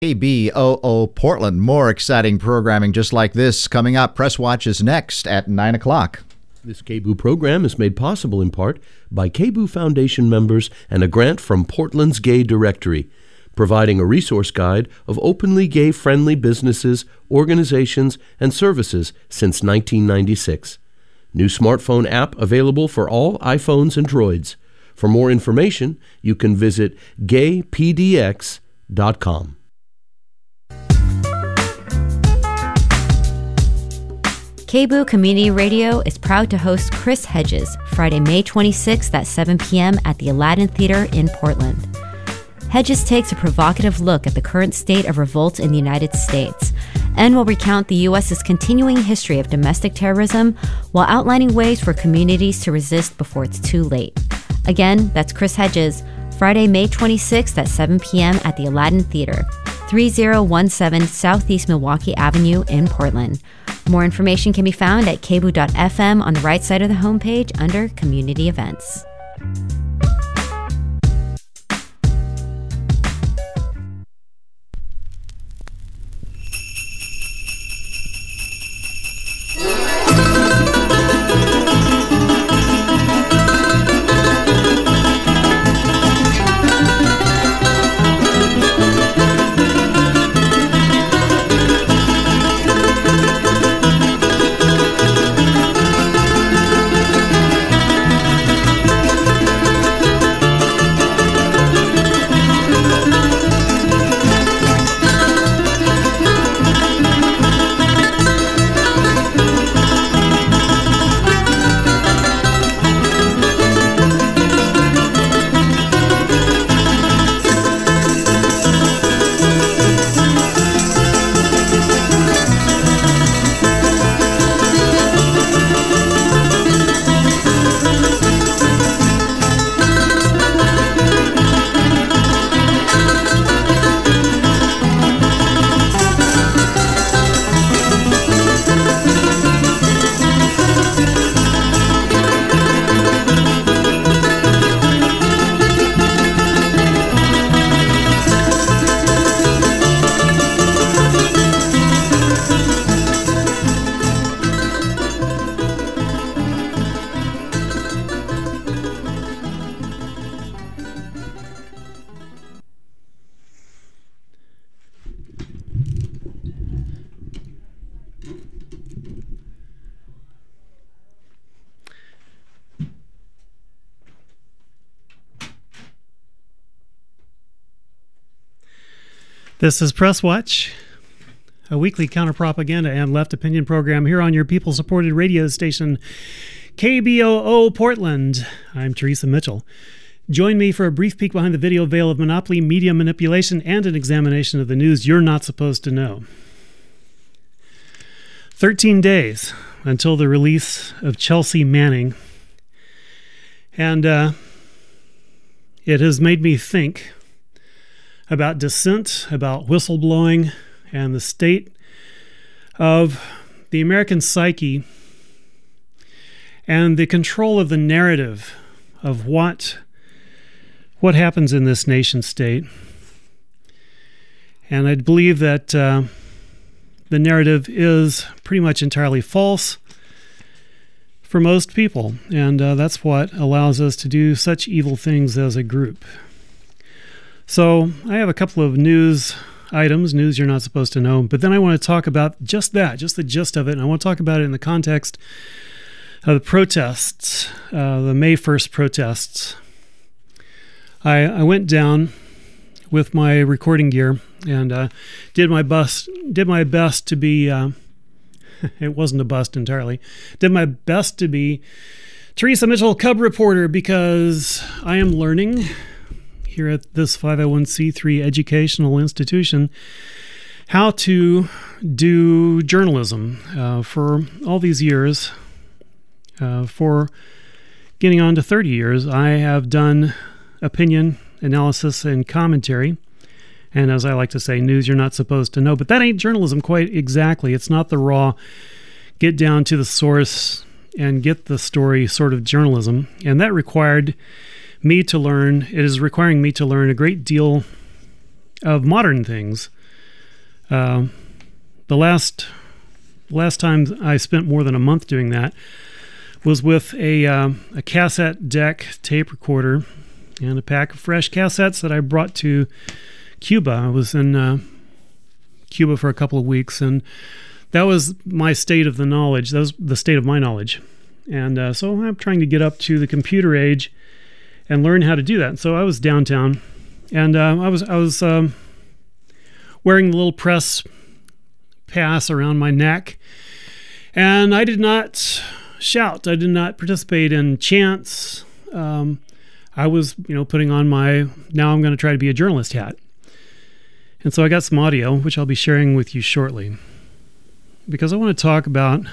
KBOO Portland. More exciting programming just like this coming up. Press Watch is next at 9 o'clock. This KBOO program is made possible in part by KBOO Foundation members and a grant from Portland's Gay Directory, providing a resource guide of openly gay-friendly businesses, organizations, and services since 1996. New smartphone app available for all iPhones and Droids. For more information, you can visit gaypdx.com. KBOO Community Radio is proud to host Chris Hedges Friday, May 26th at 7 p.m. at the Aladdin Theater in Portland. Hedges takes a provocative look at the current state of revolt in the United States and will recount the U.S.'s continuing history of domestic terrorism while outlining ways for communities to resist before it's too late. Again, that's Chris Hedges, Friday, May 26th at 7 p.m. at the Aladdin Theater, 3017 Southeast Milwaukee Avenue in Portland. More information can be found at kboo.fm on the right side of the homepage under Community Events. This is Press Watch, a weekly counter-propaganda and left opinion program here on your people-supported radio station, KBOO Portland. I'm Teresa Mitchell. Join me for a brief peek behind the video veil of monopoly, media manipulation, and an examination of the news you're not supposed to know. 13 days until the release of Chelsea Manning, and it has made me think about dissent, about whistleblowing, and the state of the American psyche and the control of the narrative of what happens in this nation state. And I believe that the narrative is pretty much entirely false for most people, and that's what allows us to do such evil things as a group. So I have a couple of news items, news you're not supposed to know, but then I want to talk about just that, just the gist of it, and I want to talk about it in the context of the protests, the May 1st protests. I went down with my recording gear and did my best to be, it wasn't a bust entirely, did my best to be Teresa Mitchell, Cub reporter, because I am learning here at this 501c3 educational institution how to do journalism. For all these years, for getting on to 30 years, I have done opinion, analysis, and commentary. And as I like to say, news you're not supposed to know. But that ain't journalism quite exactly. It's not the raw, get down to the source and get the story sort of journalism. And that required me to learn, it is requiring me to learn a great deal of modern things The last time I spent more than a month doing that was with a cassette deck tape recorder and a pack of fresh cassettes that I brought to Cuba. I was in Cuba for a couple of weeks, and that was my state of the knowledge. That was the state of my knowledge. And so I'm trying to get up to the computer age and learn how to do that. So I was downtown, and I was wearing the little press pass around my neck, and I did not shout. I did not participate in chants. I was, putting on my now I'm going to try to be a journalist hat. And so I got some audio, which I'll be sharing with you shortly, because I want to talk about,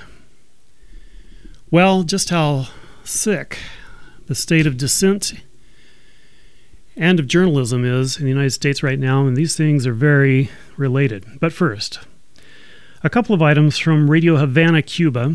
just how sick the state of dissent and of journalism is in the United States right now, and these things are very related. But first, a couple of items from Radio Havana, Cuba.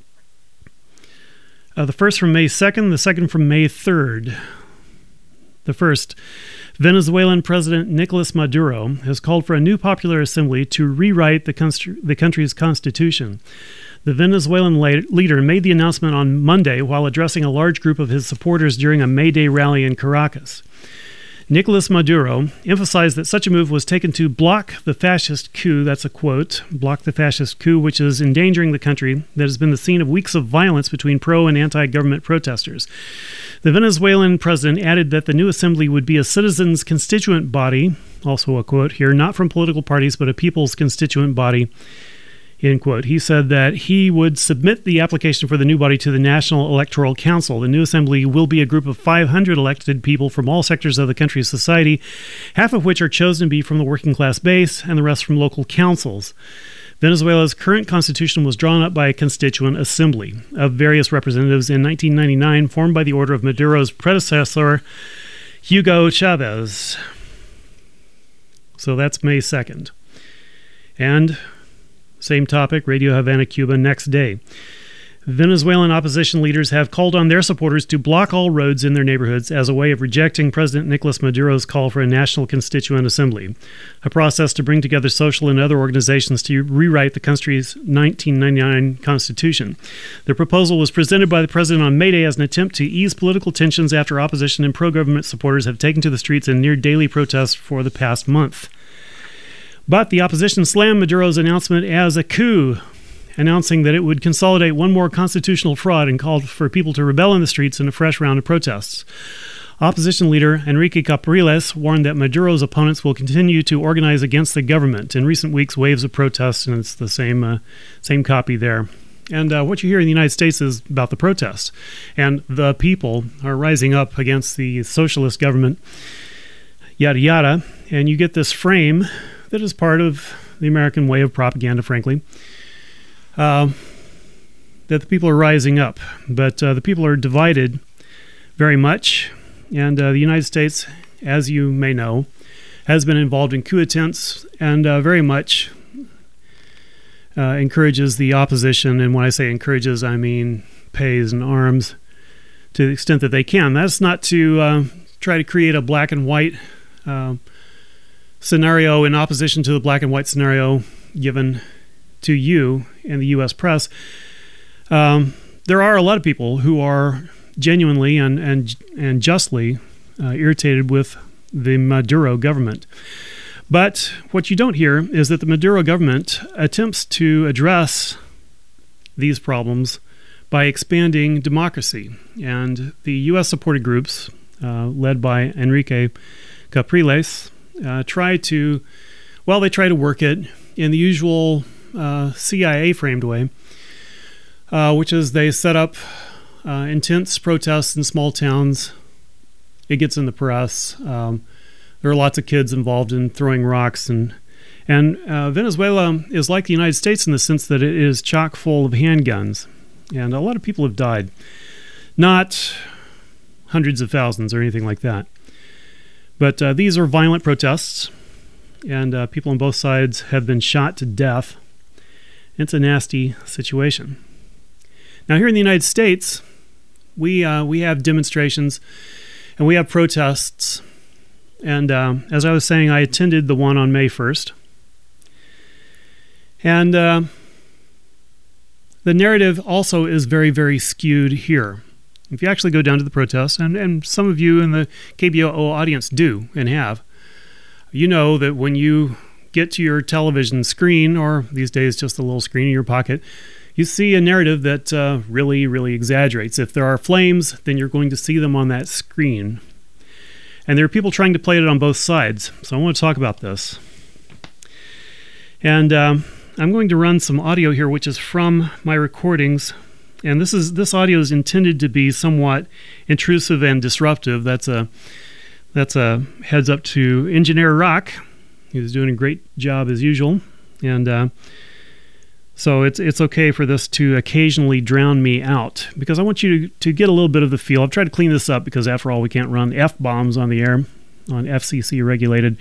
The first from May 2nd, the second from May 3rd. The first, Venezuelan President Nicolas Maduro has called for a new popular assembly to rewrite the country's constitution. The Venezuelan leader made the announcement on Monday while addressing a large group of his supporters during a May Day rally in Caracas. Nicolas Maduro emphasized that such a move was taken to block the fascist coup, that's a quote, block the fascist coup, which is endangering the country that has been the scene of weeks of violence between pro- and anti-government protesters. The Venezuelan president added that the new assembly would be a citizens' constituent body, also a quote here, not from political parties, but a people's constituent body, end quote. He said that he would submit the application for the new body to the National Electoral Council. The new assembly will be a group of 500 elected people from all sectors of the country's society, half of which are chosen to be from the working class base and the rest from local councils. Venezuela's current constitution was drawn up by a constituent assembly of various representatives in 1999, formed by the order of Maduro's predecessor, Hugo Chavez. So that's May 2nd. And same topic, Radio Havana, Cuba, next day. Venezuelan opposition leaders have called on their supporters to block all roads in their neighborhoods as a way of rejecting President Nicolas Maduro's call for a national constituent assembly, a process to bring together social and other organizations to rewrite the country's 1999 constitution. The proposal was presented by the president on May Day as an attempt to ease political tensions after opposition and pro-government supporters have taken to the streets in near-daily protests for the past month. But the opposition slammed Maduro's announcement as a coup, announcing that it would consolidate one more constitutional fraud and called for people to rebel in the streets in a fresh round of protests. Opposition leader Enrique Capriles warned that Maduro's opponents will continue to organize against the government. In recent weeks, waves of protests, and it's the same copy there. And what you hear in the United States is about the protests. And the people are rising up against the socialist government, yada yada. And you get this frame that is part of the American way of propaganda, frankly, that the people are rising up. But the people are divided very much. And the United States, as you may know, has been involved in coup attempts and very much encourages the opposition. And when I say encourages, I mean pays and arms to the extent that they can. That's not to try to create a black and white scenario in opposition to the black and white scenario given to you and the U.S. press. There are a lot of people who are genuinely and justly irritated with the Maduro government. But what you don't hear is that the Maduro government attempts to address these problems by expanding democracy. And the U.S.-supported groups, led by Enrique Capriles, try to work it in the usual CIA-framed way, which is they set up intense protests in small towns. It gets in the press. There are lots of kids involved in throwing rocks, and Venezuela is like the United States in the sense that it is chock full of handguns, and a lot of people have died. Not hundreds of thousands or anything like that. But these are violent protests, and people on both sides have been shot to death. It's a nasty situation. Now, here in the United States, we have demonstrations and we have protests. And as I was saying, I attended the one on May 1st. And the narrative also is very, very skewed here. If you actually go down to the protests, and some of you in the KBOO audience do and have, you know that when you get to your television screen, or these days just a little screen in your pocket, you see a narrative that really, really exaggerates. If there are flames, then you're going to see them on that screen. And there are people trying to play it on both sides. So I want to talk about this. And I'm going to run some audio here, which is from my recordings. And this audio is intended to be somewhat intrusive and disruptive. That's a heads up to Engineer Rock. He's doing a great job as usual. And so it's okay for this to occasionally drown me out, because I want you to get a little bit of the feel. I've tried to clean this up because, after all, we can't run F-bombs on the air on FCC-regulated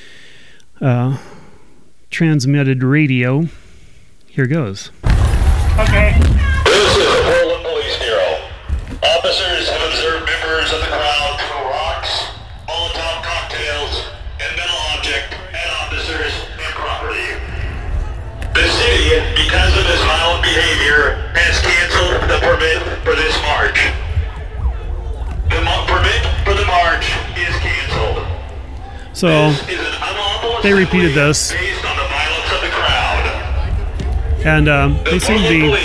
transmitted radio. Here goes. Okay. This is the Portland Police Bureau. Officers have observed members of the crowd throw rocks, Molotov cocktails, and metal objects at officers and property. The city, because of this violent behavior, has canceled the permit for this march. The permit for the march is canceled. So they repeated this, based on the violence of the crowd. and they seem to be.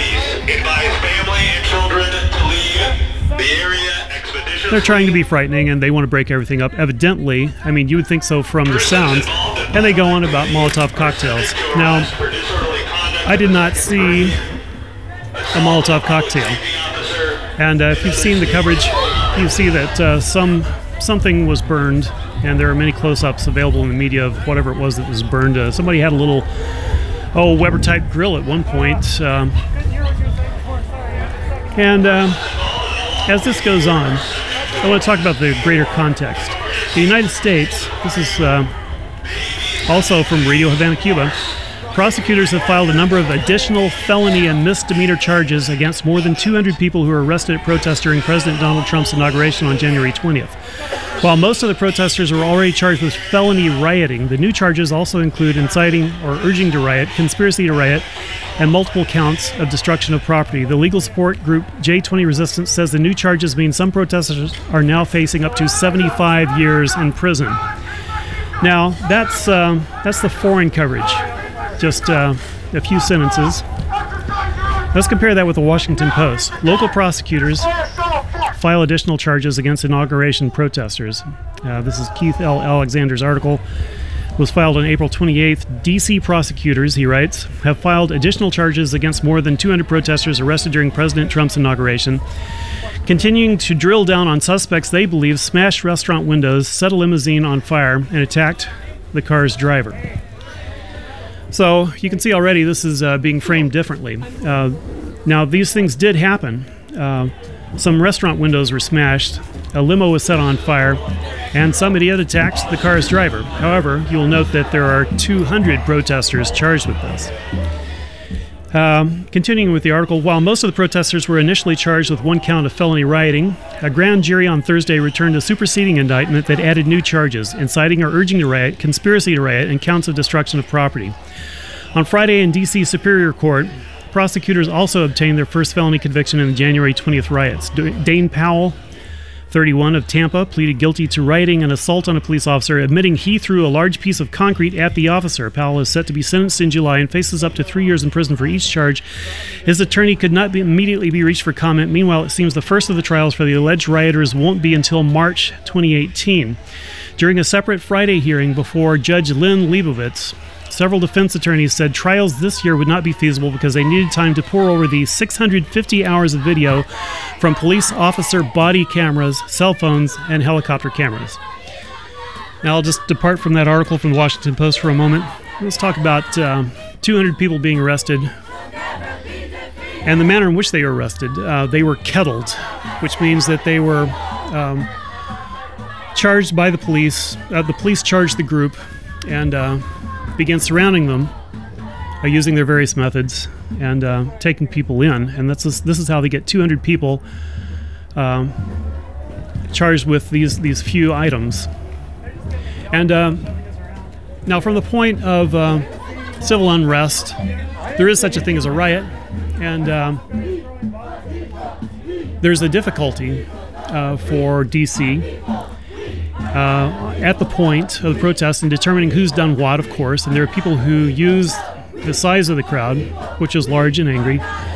They're trying to be frightening, and they want to break everything up. Evidently, I mean, you would think so from the sounds. And they go on about Molotov cocktails. Now, I did not see a Molotov cocktail. And if you've seen the coverage, you see that something was burned, and there are many close-ups available in the media of whatever it was that was burned. Somebody had a little, Weber-type grill at one point. As this goes on, I want to talk about the greater context. The United States, this is also from Radio Havana, Cuba, prosecutors have filed a number of additional felony and misdemeanor charges against more than 200 people who were arrested at protests during President Donald Trump's inauguration on January 20th. While most of the protesters were already charged with felony rioting, the new charges also include inciting or urging to riot, conspiracy to riot, and multiple counts of destruction of property. The legal support group J20 Resistance says the new charges mean some protesters are now facing up to 75 years in prison. Now, that's the foreign coverage. Just a few sentences. Let's compare that with the Washington Post. Local prosecutors file additional charges against inauguration protesters. This is Keith L. Alexander's article. It was filed on April 28th. D.C. prosecutors, he writes, have filed additional charges against more than 200 protesters arrested during President Trump's inauguration, continuing to drill down on suspects they believe smashed restaurant windows, set a limousine on fire, and attacked the car's driver. So you can see already this is being framed differently. Now, these things did happen. Some restaurant windows were smashed, a limo was set on fire, and some idiot attacked the car's driver. However, you'll note that there are 200 protesters charged with this. Continuing with the article, while most of the protesters were initially charged with one count of felony rioting, a grand jury on Thursday returned a superseding indictment that added new charges: inciting or urging to riot, conspiracy to riot, and counts of destruction of property. On Friday in D.C. Superior Court, prosecutors also obtained their first felony conviction in the January 20th riots. Dane Powell, 31, of Tampa, pleaded guilty to rioting and assault on a police officer, admitting he threw a large piece of concrete at the officer. Powell is set to be sentenced in July and faces up to 3 years in prison for each charge. His attorney could not immediately be reached for comment. Meanwhile, it seems the first of the trials for the alleged rioters won't be until March 2018. During a separate Friday hearing before Judge Lynn Leibovitz, several defense attorneys said trials this year would not be feasible because they needed time to pore over the 650 hours of video from police officer body cameras, cell phones, and helicopter cameras. Now, I'll just depart from that article from the Washington Post for a moment. Let's talk about 200 people being arrested and the manner in which they were arrested. They were kettled, which means that they were charged by the police. The police charged the group and began surrounding them using their various methods and taking people in. And this is how they get 200 people charged with these few items. And now, from the point of civil unrest. There is such a thing as a riot, and there's a difficulty for D.C. At the point of the protest in determining who's done what, of course, and there are people who use the size of the crowd, which is large and angry,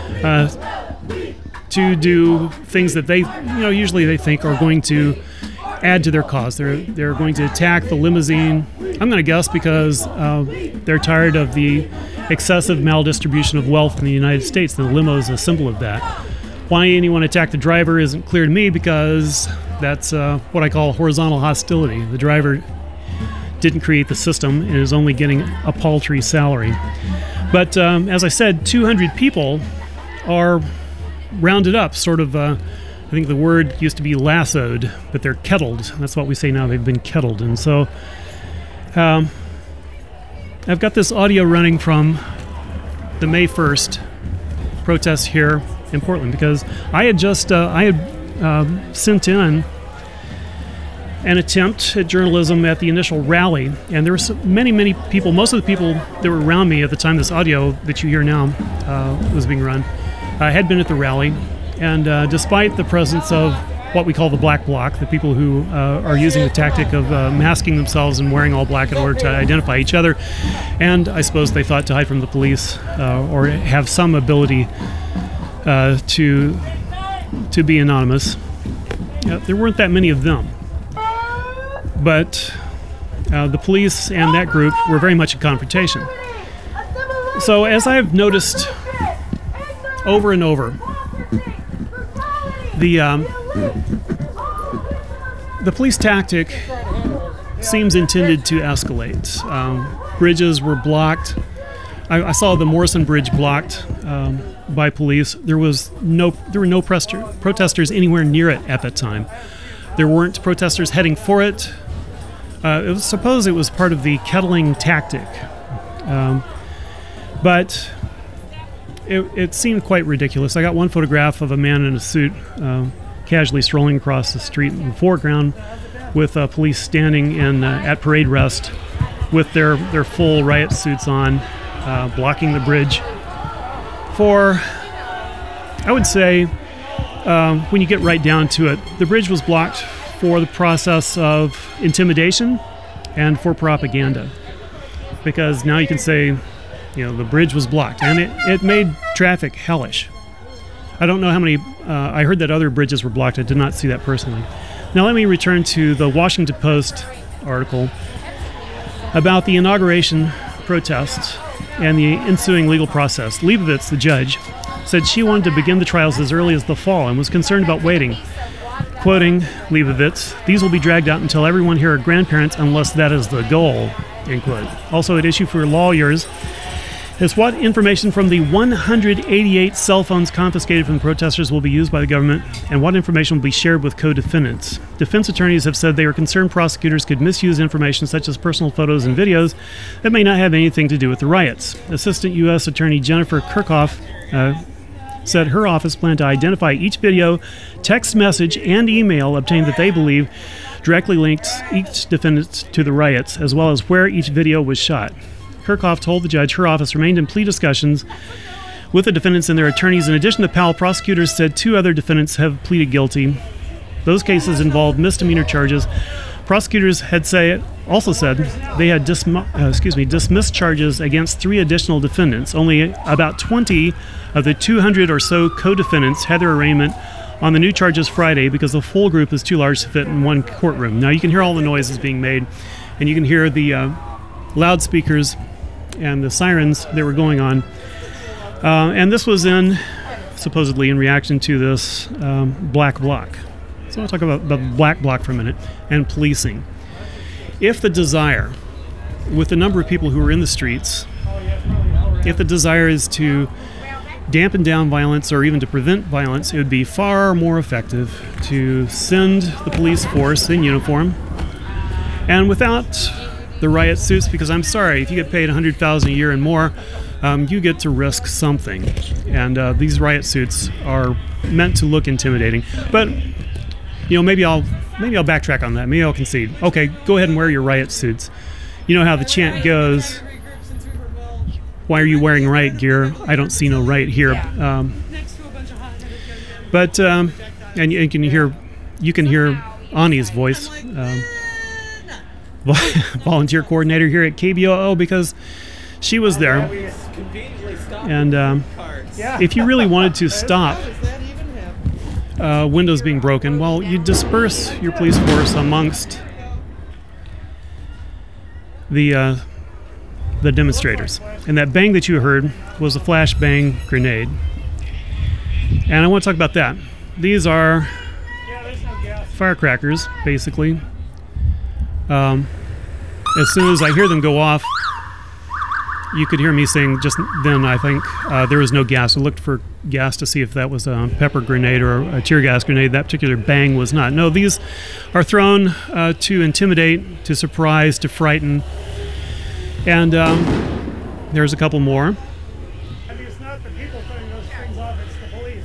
to do things that they, usually they think are going to add to their cause. They're going to attack the limousine. I'm going to guess because they're tired of the excessive maldistribution of wealth in the United States. The limo is a symbol of that. Why anyone attacked the driver isn't clear to me, because that's what I call horizontal hostility. The driver didn't create the system and is only getting a paltry salary. But as I said, 200 people are rounded up, sort of, I think the word used to be lassoed, but they're kettled. That's what we say now, they've been kettled. And so I've got this audio running from the May 1st protests here in Portland, because I had just sent in an attempt at journalism at the initial rally, and there were many people. Most of the people that were around me at the time this audio that you hear now was being run had been at the rally, and despite the presence of what we call the black bloc, the people who are using the tactic of masking themselves and wearing all black in order to identify each other, and I suppose they thought to hide from the police or have some ability to be anonymous. There weren't that many of them, but the police and that group were very much in confrontation. So as I've noticed over and over, the police tactic seems intended to escalate. Bridges were blocked. I saw the Morrison Bridge blocked by police. There were no protesters anywhere near it at that time. There weren't protesters heading for it. Suppose it was part of the kettling tactic, but it seemed quite ridiculous. I got one photograph of a man in a suit casually strolling across the street in the foreground, with police standing at parade rest with their full riot suits on, blocking the bridge for, I would say, when you get right down to it, the bridge was blocked for the process of intimidation and for propaganda. Because now you can say, the bridge was blocked, and it made traffic hellish. I don't know how many, I heard that other bridges were blocked. I did not see that personally. Now let me return to the Washington Post article about the inauguration protests and the ensuing legal process. Leibovitz, the judge, said she wanted to begin the trials as early as the fall and was concerned about waiting. Quoting Leibovitz, "These will be dragged out until everyone here are grandparents unless that is the goal," end quote. Also at issue for lawyers is what information from the 188 cell phones confiscated from the protesters will be used by the government, and what information will be shared with co-defendants. Defense attorneys have said they are concerned prosecutors could misuse information such as personal photos and videos that may not have anything to do with the riots. Assistant U.S. Attorney Jennifer Kirchhoff said her office planned to identify each video, text message, and email obtained that they believe directly links each defendant to the riots, as well as where each video was shot. Kirchhoff told the judge her office remained in plea discussions with the defendants and their attorneys. In addition to Powell, prosecutors said 2 other defendants have pleaded guilty. Those cases involved misdemeanor charges. Prosecutors had also said they had dismissed charges against 3 additional defendants. Only about 20 of the 200 or so co-defendants had their arraignment on the new charges Friday because the full group is too large to fit in one courtroom. Now you can hear all the noises being made, and you can hear the loudspeakers and the sirens that were going on. And this was supposedly in reaction to this black bloc. So I'll talk about the black bloc for a minute and policing. If the desire, with the number of people who are in the streets, if the desire is to dampen down violence or even to prevent violence, it would be far more effective to send the police force in uniform and without the riot suits, because I'm sorry, if you get paid $100,000 a year and more, you get to risk something. And these riot suits are meant to look intimidating. But maybe I'll backtrack on that. Maybe I'll concede. Okay, go ahead and wear your riot suits. You know how the chant goes. why are you wearing riot gear? I don't see no riot here. But and you can hear Ani's voice, volunteer coordinator here at KBOO, because she was there. And if you really wanted to stop windows being broken, well, you disperse your police force amongst the demonstrators. And that bang that you heard was a flashbang grenade. And I want to talk about that. These are firecrackers, basically. As soon as I hear them go off, you could hear me saying just then, I think, there was no gas. I looked for gas to see if that was a pepper grenade or a tear gas grenade. That particular bang was not. No, these are thrown to intimidate, to surprise, to frighten. And there's a couple more. I mean, it's not the people throwing those things off, it's the police.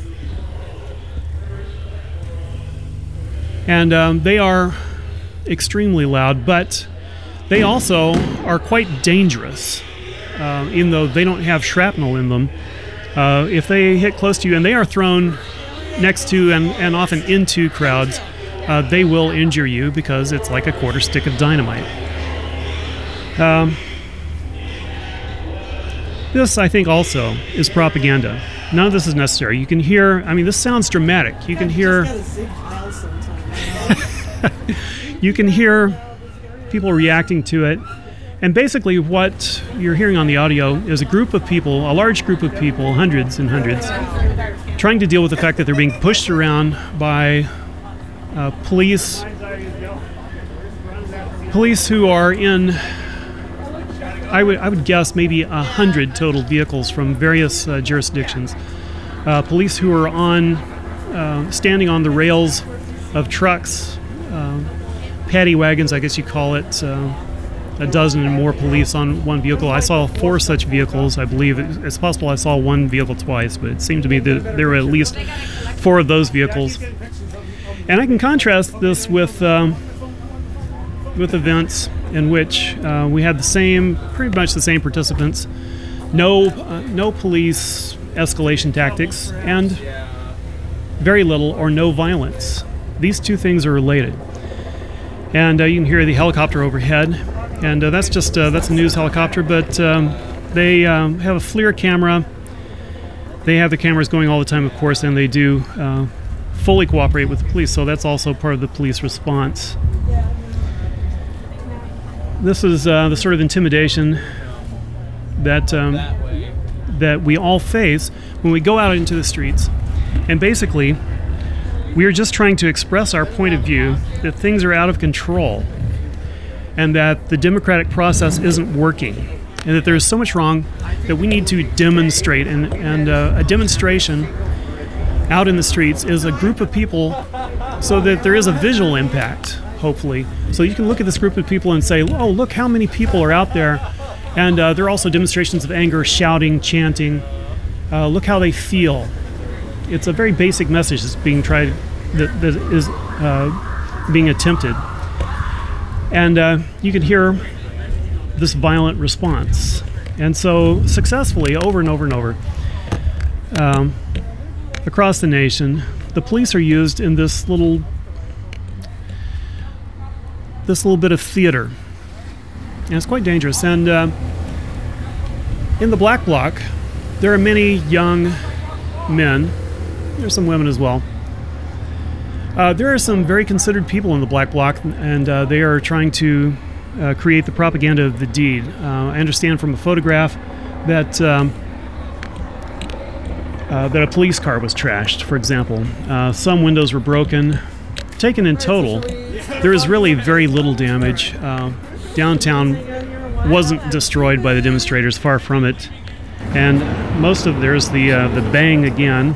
And they are extremely loud, but they also are quite dangerous, even though they don't have shrapnel in them. If they hit close to you, and they are thrown next to and often into crowds, they will injure you because it's like a quarter stick of dynamite. This, I think, also is propaganda. None of this is necessary. You can hear, I mean, this sounds dramatic. You can hear... you can hear people reacting to it. And basically what you're hearing on the audio is a group of people, a large group of people, hundreds and hundreds, trying to deal with the fact that they're being pushed around by police who are in... I would guess maybe 100 total vehicles from various jurisdictions. Police who are standing on the rails of trucks, paddy wagons, I guess you call it, a dozen and more police on one vehicle. I saw 4 such vehicles, I believe. It's possible I saw one vehicle twice, but it seemed to me that there were at least 4 of those vehicles. And I can contrast this with events in which we had pretty much the same participants, no police escalation tactics, and very little or no violence. These two things are related. And you can hear the helicopter overhead, and that's a news helicopter, but they have a FLIR camera. They have the cameras going all the time, of course, and they do fully cooperate with the police, so that's also part of the police response. This is the sort of intimidation that we all face when we go out into the streets. And basically, we are just trying to express our point of view that things are out of control and that the democratic process isn't working and that there is so much wrong that we need to demonstrate. And a demonstration out in the streets is a group of people so that there is a visual impact, hopefully. So you can look at this group of people and say, oh, look how many people are out there. And there are also demonstrations of anger, shouting, chanting. Look how they feel. It's a very basic message that's being tried, that is being attempted. And you can hear this violent response. And so successfully, over and over and over, across the nation, the police are used in this little bit of theater. And it's quite dangerous. And in the Black Bloc, there are many young men. There's some women as well. There are some very considered people in the Black Bloc, and they are trying to create the propaganda of the deed. I understand from a photograph that a police car was trashed, for example. Some windows were broken. Taken in total, there is really very little damage. Downtown wasn't destroyed by the demonstrators, far from it. And there's the bang again.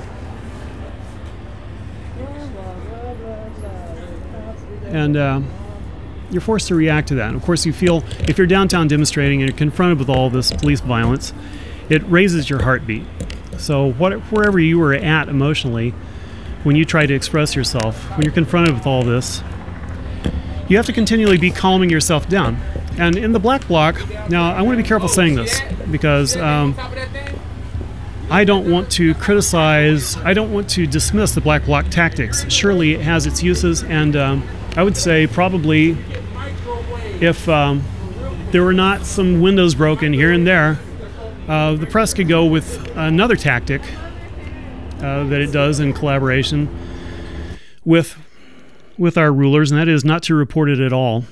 And you're forced to react to that. And of course, you feel, if you're downtown demonstrating and you're confronted with all this police violence, it raises your heartbeat. So wherever you were at emotionally, when you try to express yourself, when you're confronted with all this, you have to continually be calming yourself down. And in the Black Bloc, now I want to be careful saying this because I don't want to criticize, I don't want to dismiss the Black Bloc tactics. Surely it has its uses, and I would say probably if there were not some windows broken here and there, the press could go with another tactic that it does in collaboration with our rulers, and that is not to report it at all.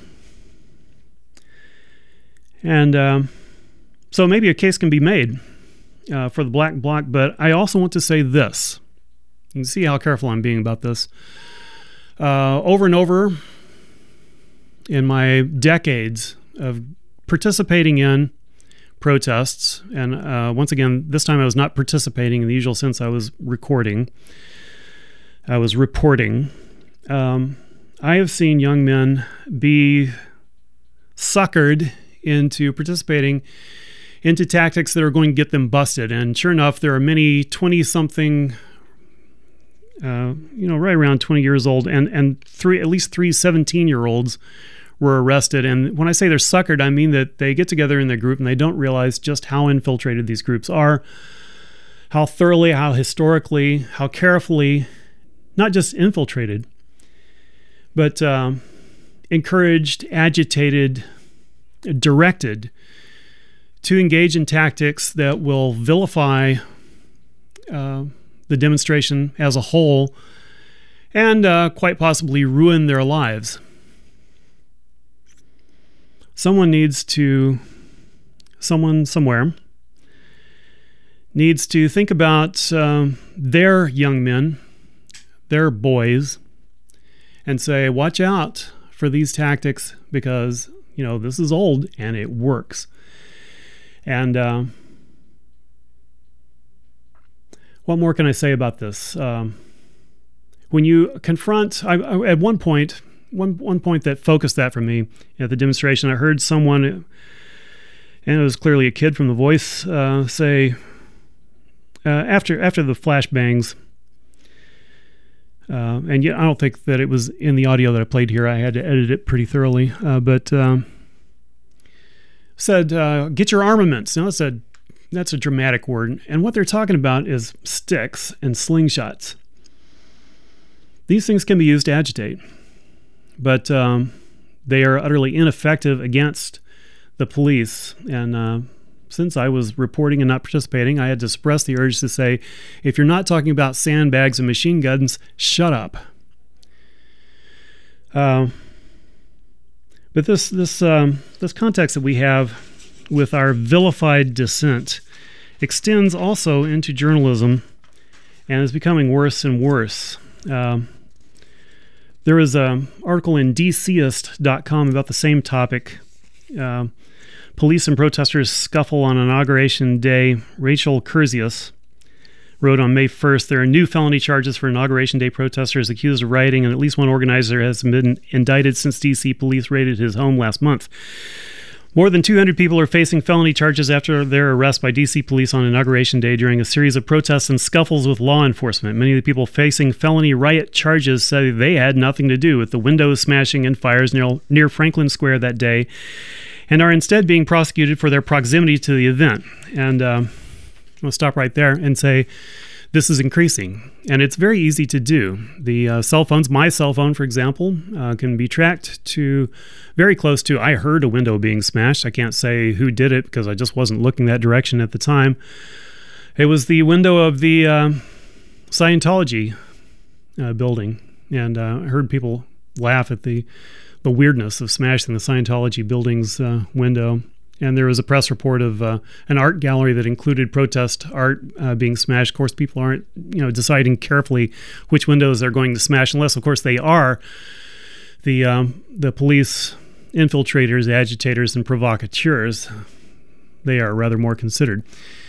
And so maybe a case can be made for the Black Bloc, but I also want to say this. You can see how careful I'm being about this. Over and over in my decades of participating in protests, and once again, this time I was not participating in the usual sense. I was recording. I was reporting. I have seen young men be suckered into participating into tactics that are going to get them busted. And sure enough, there are many 20-something, right around 20 years old, and at least three 17-year-olds were arrested. And when I say they're suckered, I mean that they get together in their group and they don't realize just how infiltrated these groups are, how thoroughly, how historically, how carefully, not just infiltrated, but encouraged, agitated, directed to engage in tactics that will vilify the demonstration as a whole and quite possibly ruin their lives. Someone somewhere needs to think about their young men, their boys, and say, watch out for these tactics because, this is old and it works. And what more can I say about this? When you confront, at one point that focused that for me at the demonstration, I heard someone, and it was clearly a kid from The Voice, say, after the flashbangs, and yet I don't think that it was in the audio that I played here. I had to edit it pretty thoroughly, but said, get your armaments. Now that's a dramatic word. And what they're talking about is sticks and slingshots. These things can be used to agitate, but they are utterly ineffective against the police. And since I was reporting and not participating, I had to suppress the urge to say, if you're not talking about sandbags and machine guns, shut up. But this context that we have with our vilified dissent extends also into journalism and is becoming worse and worse. There was an article in dcist.com about the same topic. Police and protesters scuffle on Inauguration Day. Rachel Kurzius wrote on May 1st, there are new felony charges for Inauguration Day protesters accused of rioting, and at least one organizer has been indicted since D.C. police raided his home last month. More than 200 people are facing felony charges after their arrest by D.C. police on Inauguration Day during a series of protests and scuffles with law enforcement. Many of the people facing felony riot charges say they had nothing to do with the windows smashing and fires near Franklin Square that day, and are instead being prosecuted for their proximity to the event. And I'll stop right there and say this is increasing, and it's very easy to do. The cell phones, my cell phone, for example, can be tracked to very close to, I heard a window being smashed. I can't say who did it because I just wasn't looking that direction at the time. It was the window of the Scientology building, and I heard people laugh at the weirdness of smashing the Scientology building's window. And there was a press report of an art gallery that included protest art being smashed. Of course, people aren't, deciding carefully which windows they're going to smash, unless, of course, they are the police infiltrators, agitators, and provocateurs. They are rather more considered.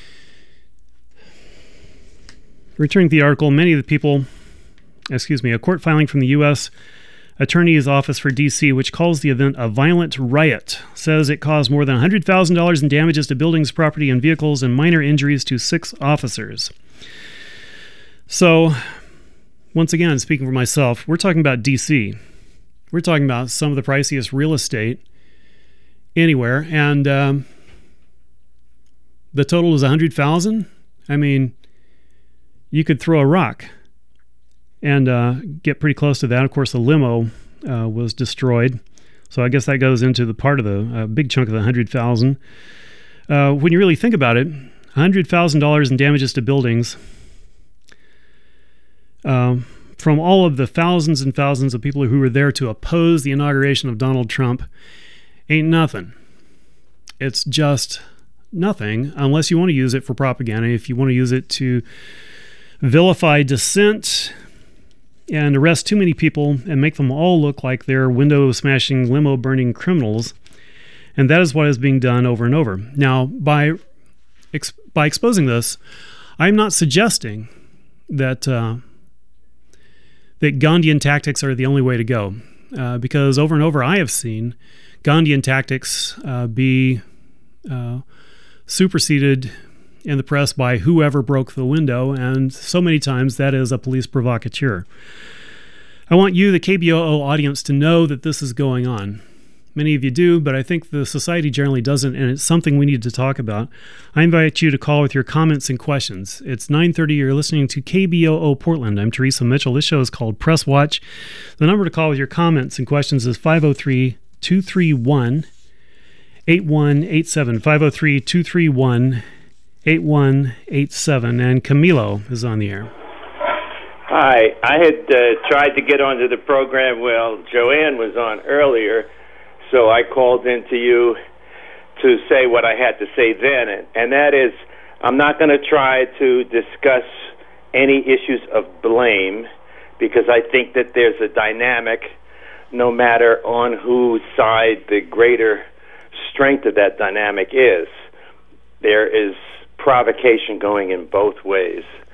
Returning to the article, many of the people, a court filing from the U.S. Attorney's Office for D.C., which calls the event a violent riot, says it caused more than $100,000 in damages to buildings, property, and vehicles, and minor injuries to 6 officers. So, once again, speaking for myself, we're talking about D.C. We're talking about some of the priciest real estate anywhere, and the total is 100,000. I mean, you could throw a rock and get pretty close to that. Of course, the limo was destroyed, so I guess that goes into the part of the big chunk of the 100,000. When you really think about it, $100,000 in damages to buildings from all of the thousands and thousands of people who were there to oppose the inauguration of Donald Trump ain't nothing. It's just nothing unless you want to use it for propaganda. If you want to use it to vilify dissent and arrest too many people and make them all look like they're window-smashing, limo-burning criminals, and that is what is being done over and over. Now, by exposing this, I'm not suggesting that that Gandhian tactics are the only way to go, because over and over I have seen Gandhian tactics be superseded in the press by whoever broke the window, and so many times that is a police provocateur. I want you, the KBOO audience, to know that this is going on. Many of you do, but I think the society generally doesn't, and it's something we need to talk about. I invite you to call with your comments and questions. It's 9:30. You're listening to KBOO Portland. I'm Teresa Mitchell. This show is called Press Watch. The number to call with your comments and questions is 503-231-8187. 503-231-8187. And Camilo is on the air. Hi. I had tried to get onto the program while Joanne was on earlier, so I called into you to say what I had to say then, and that is, I'm not going to try to discuss any issues of blame, because I think that there's a dynamic, no matter on whose side the greater strength of that dynamic is. There is provocation going in both ways.